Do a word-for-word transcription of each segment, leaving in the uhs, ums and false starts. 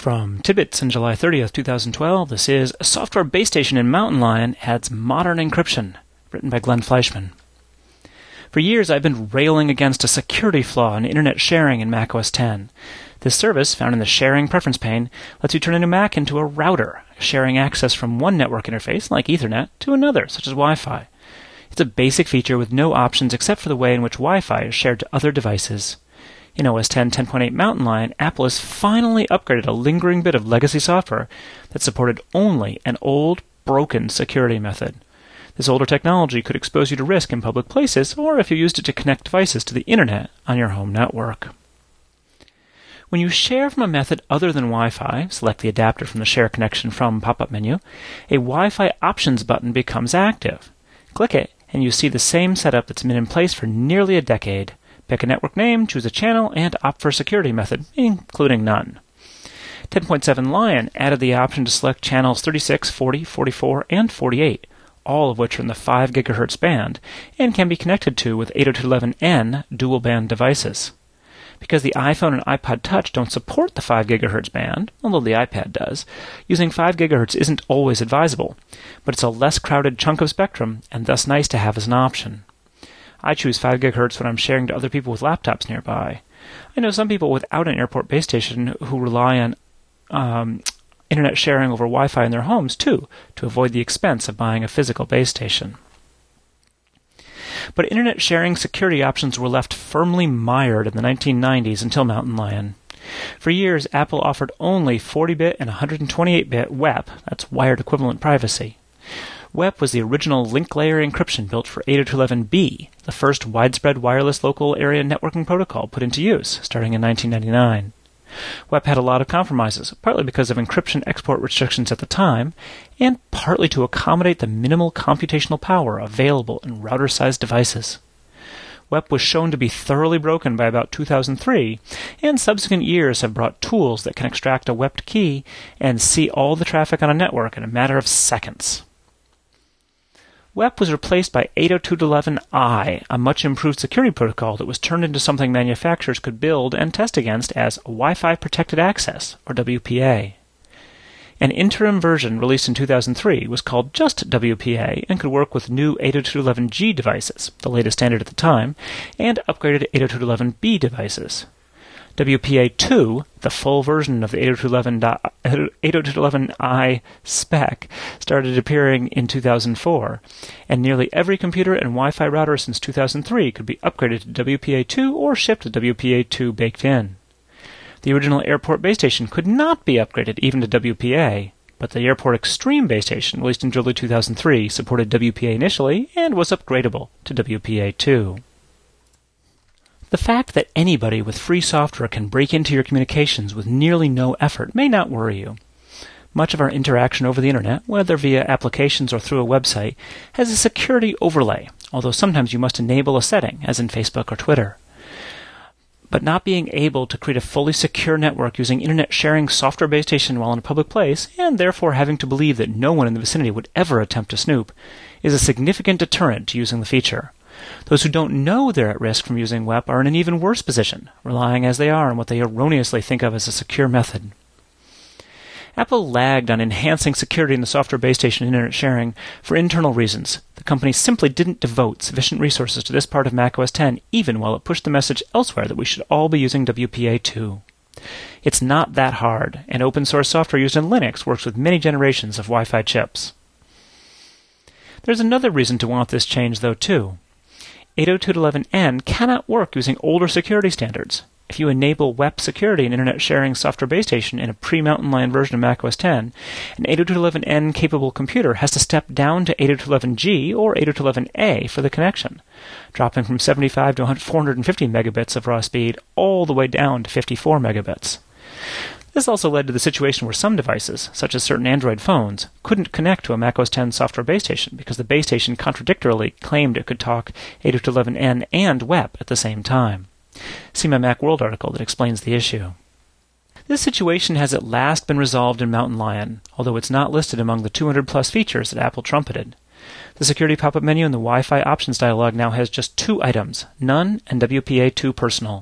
From Tidbits on July thirtieth, two thousand twelve, this is A Software Base Station in Mountain Lion Adds Modern Encryption, written by Glenn Fleischman. For years, I've been railing against a security flaw in internet sharing in Mac O S ten. This service, found in the Sharing Preference pane, lets you turn a Mac into a router, sharing access from one network interface, like Ethernet, to another, such as Wi-Fi. It's a basic feature with no options except for the way in which Wi-Fi is shared to other devices. In O S ten ten point eight Mountain Lion, Apple has finally upgraded a lingering bit of legacy software that supported only an old, broken security method. This older technology could expose you to risk in public places, or if you used it to connect devices to the internet on your home network. When you share from a method other than Wi-Fi, select the adapter from the Share Connection From pop-up menu, a Wi-Fi Options button becomes active. Click it, and you see the same setup that's been in place for nearly a decade. Pick a network name, choose a channel, and opt for a security method, including none. ten point seven Lion added the option to select channels thirty-six, forty, forty-four, and forty-eight, all of which are in the five gigahertz band, and can be connected to with eight oh two dot eleven n dual-band devices. Because the iPhone and iPod Touch don't support the five gigahertz band, although the iPad does, using five gigahertz isn't always advisable, but it's a less crowded chunk of spectrum, and thus nice to have as an option. I choose five gigahertz when I'm sharing to other people with laptops nearby. I know some people without an airport base station who rely on um, internet sharing over Wi-Fi in their homes, too, to avoid the expense of buying a physical base station. But internet sharing security options were left firmly mired in the nineteen nineties until Mountain Lion. For years, Apple offered only forty bit and one hundred twenty-eight bit W E P, that's wired equivalent privacy. W E P was the original link layer encryption built for eight oh two dot eleven b, the first widespread wireless local area networking protocol put into use, starting in nineteen ninety-nine. W E P had a lot of compromises, partly because of encryption export restrictions at the time, and partly to accommodate the minimal computational power available in router-sized devices. W E P was shown to be thoroughly broken by about two thousand three, and subsequent years have brought tools that can extract a W E P key and see all the traffic on a network in a matter of seconds. W E P was replaced by eight oh two dot eleven i, a much-improved security protocol that was turned into something manufacturers could build and test against as Wi-Fi Protected Access, or W P A. An interim version released in two thousand three was called just W P A and could work with new eight oh two dot eleven g devices, the latest standard at the time, and upgraded eight oh two dot eleven b devices. W P A two, the full version of the eight oh two dot eleven i spec, started appearing in two thousand four, and nearly every computer and Wi-Fi router since two thousand three could be upgraded to W P A two or shipped with W P A two baked in. The original Airport base station could not be upgraded even to W P A, but the Airport Extreme base station, released in early two thousand three, supported W P A initially and was upgradable to W P A two. The fact that anybody with free software can break into your communications with nearly no effort may not worry you. Much of our interaction over the internet, whether via applications or through a website, has a security overlay, although sometimes you must enable a setting, as in Facebook or Twitter. But not being able to create a fully secure network using internet sharing software base station while in a public place, and therefore having to believe that no one in the vicinity would ever attempt to snoop, is a significant deterrent to using the feature. Those who don't know they're at risk from using W E P are in an even worse position, relying as they are on what they erroneously think of as a secure method. Apple lagged on enhancing security in the software base station internet sharing for internal reasons. The company simply didn't devote sufficient resources to this part of Mac O S ten, even while it pushed the message elsewhere that we should all be using W P A two. It's not that hard, and open-source software used in Linux works with many generations of Wi-Fi chips. There's another reason to want this change, though, too. eight oh two dot eleven n cannot work using older security standards. If you enable W E P security in internet sharing software base station in a pre-Mountain Lion version of Mac O S ten, an eight oh two dot eleven n capable computer has to step down to eight oh two dot eleven g or eight oh two dot eleven a for the connection, dropping from seventy-five to four hundred fifty megabits of raw speed all the way down to fifty-four megabits. This also led to the situation where some devices, such as certain Android phones, couldn't connect to a Mac O S ten software base station because the base station contradictorily claimed it could talk eight oh two dot eleven n and W E P at the same time. See my Macworld article that explains the issue. This situation has at last been resolved in Mountain Lion, although it's not listed among the two hundred plus features that Apple trumpeted. The security pop-up menu in the Wi-Fi options dialog now has just two items, None and W P A two Personal.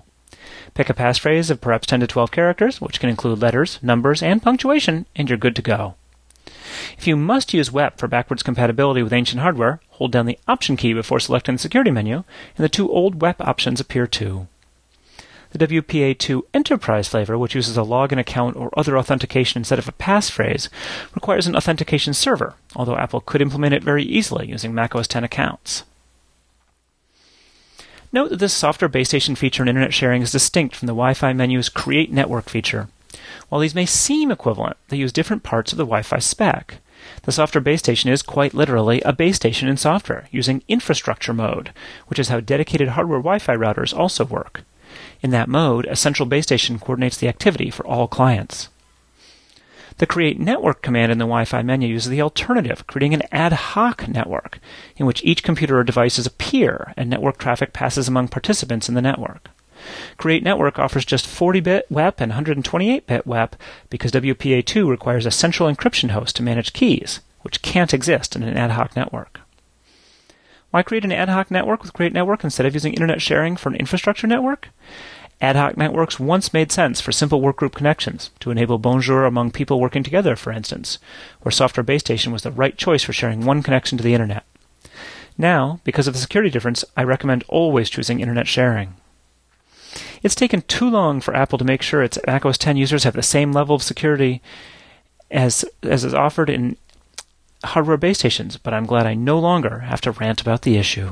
Pick a passphrase of perhaps ten to twelve characters, which can include letters, numbers, and punctuation, and you're good to go. If you must use W E P for backwards compatibility with ancient hardware, hold down the Option key before selecting the security menu, and the two old W E P options appear too. The W P A two Enterprise flavor, which uses a login account or other authentication instead of a passphrase, requires an authentication server, although Apple could implement it very easily using Mac O S X accounts. Note that this software base station feature in Internet sharing is distinct from the Wi-Fi menu's Create Network feature. While these may seem equivalent, they use different parts of the Wi-Fi spec. The software base station is quite literally a base station in software, using infrastructure mode, which is how dedicated hardware Wi-Fi routers also work. In that mode, a central base station coordinates the activity for all clients. The Create Network command in the Wi-Fi menu uses the alternative, creating an ad hoc network, in which each computer or device is a peer and network traffic passes among participants in the network. Create Network offers just forty-bit W E P and one hundred twenty-eight bit W E P because W P A two requires a central encryption host to manage keys, which can't exist in an ad hoc network. Why create an ad hoc network with Create Network instead of using Internet sharing for an infrastructure network? Ad hoc networks once made sense for simple workgroup connections, to enable bonjour among people working together, for instance, where software base station was the right choice for sharing one connection to the Internet. Now, because of the security difference, I recommend always choosing Internet sharing. It's taken too long for Apple to make sure its Mac O S X users have the same level of security as, as is offered in hardware base stations, but I'm glad I no longer have to rant about the issue.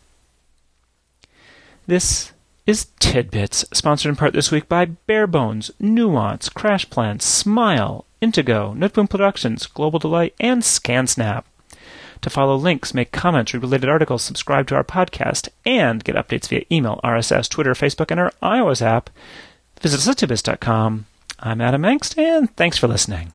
This is Tidbits, sponsored in part this week by Barebones, Nuance, CrashPlan, Smile, Intego, Noteboom Productions, Global Delight, and ScanSnap. To follow links, make comments, read related articles, subscribe to our podcast, and get updates via email, R S S, Twitter, Facebook, and our iOS app, visit us at tidbits dot com. I'm Adam Engst, and thanks for listening.